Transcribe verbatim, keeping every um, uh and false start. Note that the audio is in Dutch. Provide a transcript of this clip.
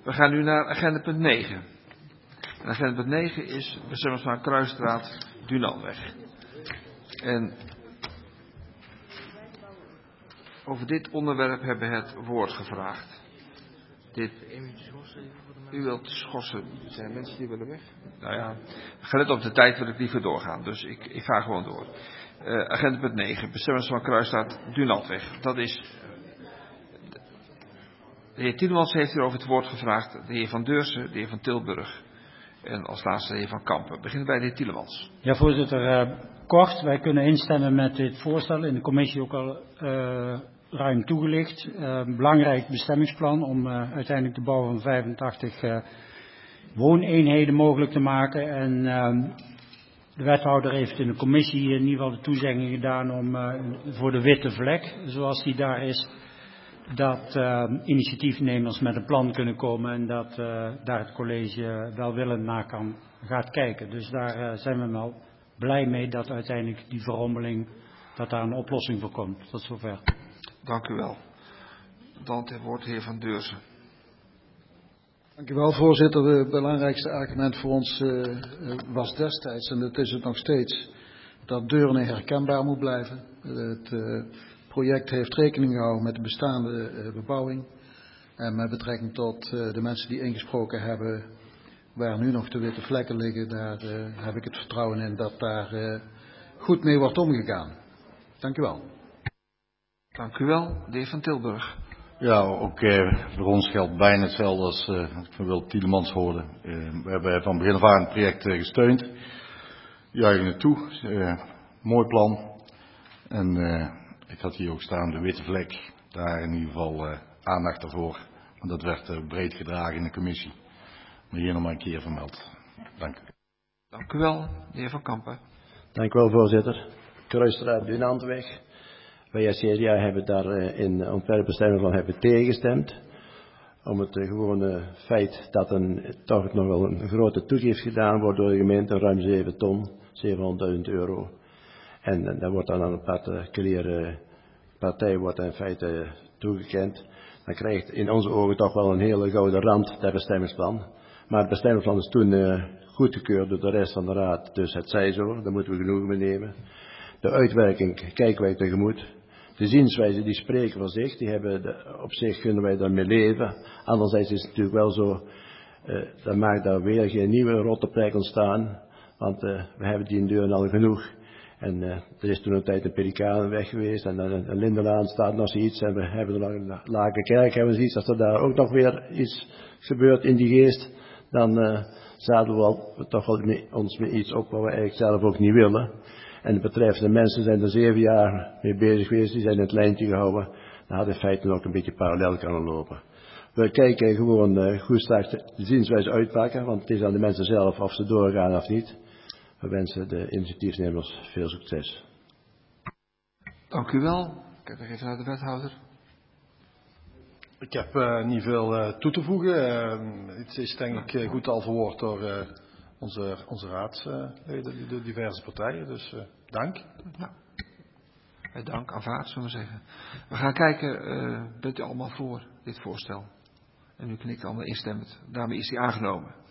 We gaan nu naar agenda punt negen. En agenda punt negen is bestemming van Kruisstraat, Dunanweg. En over dit onderwerp hebben we het woord gevraagd. Dit, u wilt schorsen. Zijn er mensen die willen weg? Nou ja, gelet op de tijd wil ik liever doorgaan. Dus ik, ik ga gewoon door. Uh, agenda punt negen. Bestemming van Kruisstraat, Dunanweg. Dat is... De heer Tielemans heeft hier over het woord gevraagd. De heer Van Deursen, de heer Van Tilburg. En als laatste de heer Van Kampen. We beginnen bij de heer Tielemans. Ja, voorzitter. Uh, kort, wij kunnen instemmen met dit voorstel. In de commissie ook al uh, ruim toegelicht. Uh, belangrijk bestemmingsplan om uh, uiteindelijk de bouw van vijfentachtig uh, wooneenheden mogelijk te maken. En uh, de wethouder heeft in de commissie in ieder geval de toezegging gedaan om uh, voor de witte vlek, zoals die daar is, dat uh, initiatiefnemers met een plan kunnen komen en dat uh, daar het college welwillend naar kan, gaat kijken. Dus daar uh, zijn we wel blij mee dat uiteindelijk die verrommeling, dat daar een oplossing voor komt. Tot zover. Dank u wel. Dan het woord de heer Van Deursen. Dank u wel, voorzitter. Het belangrijkste argument voor ons uh, was destijds, en dat is het nog steeds, dat Deurne herkenbaar moet blijven. Het uh, project heeft rekening gehouden met de bestaande uh, bebouwing. En met betrekking tot uh, de mensen die ingesproken hebben, waar nu nog de witte vlekken liggen, daar uh, heb ik het vertrouwen in dat daar uh, goed mee wordt omgegaan. Dank u wel. Dank u wel, de heer Van Tilburg. Ja, ook eh, voor ons geldt bijna hetzelfde als uh, ik van Wil Tielemans hoorde. Uh, we hebben van begin af aan het project uh, gesteund. Juichen het toe. Uh, mooi plan. En uh, ik had hier ook staan de witte vlek. Daar in ieder geval uh, aandacht daarvoor. Want dat werd uh, breed gedragen in de commissie. Maar hier nog maar een keer vermeld. Dank u. Dank u wel, de heer Van Kampen. Dank u wel, voorzitter. Kruisstraat Dunantweg. Wij als C D A hebben daar in ontwerpbestemming van hebben tegengestemd. Om het gewone feit dat er toch nog wel een grote toegift gedaan wordt door de gemeente, ruim zeven ton, zevenhonderdduizend euro. En daar wordt dan aan een particuliere partij wordt in feite toegekend. Dan krijgt in onze ogen toch wel een hele gouden rand, dat bestemmingsplan. Maar het bestemmingsplan is toen uh, goedgekeurd door de rest van de raad, dus het zij zo, daar moeten we genoegen mee nemen. De uitwerking kijken wij tegemoet. De zienswijze die spreken voor zich, die hebben de, op zich kunnen wij daarmee leven. Anderzijds is het natuurlijk wel zo, uh, dat maakt daar weer geen nieuwe rotteplek ontstaan. Want uh, we hebben die in deuren al genoeg. En uh, er is toen een tijd een Pelikaanweg geweest en dan een, een Lindenlaan staat nog zoiets. En we hebben er nog een Lakenkerk, hebben we zoiets. Als er daar ook nog weer iets gebeurt in die geest, dan uh, zouden we wel, toch wel mee, ons met iets op wat we eigenlijk zelf ook niet willen. En de betreffende mensen zijn er zeven jaar mee bezig geweest, die zijn in het lijntje gehouden. Dan had in feite ook een beetje parallel kunnen lopen. We kijken gewoon uh, goed straks de zienswijze uitpakken, want het is aan de mensen zelf of ze doorgaan of niet. We wensen de initiatiefnemers veel succes. Dank u wel. Ik kijk nog even naar de wethouder. Ik heb uh, niet veel uh, toe te voegen. Uh, het is denk ik uh, goed al verwoord door uh, onze, onze raadsleden, uh, de diverse partijen. Dus uh, dank. Nou, dank, aanvaard, zullen we zeggen. We gaan kijken, uh, bent u allemaal voor dit voorstel? En u knikt allemaal instemmend. Daarmee is die aangenomen.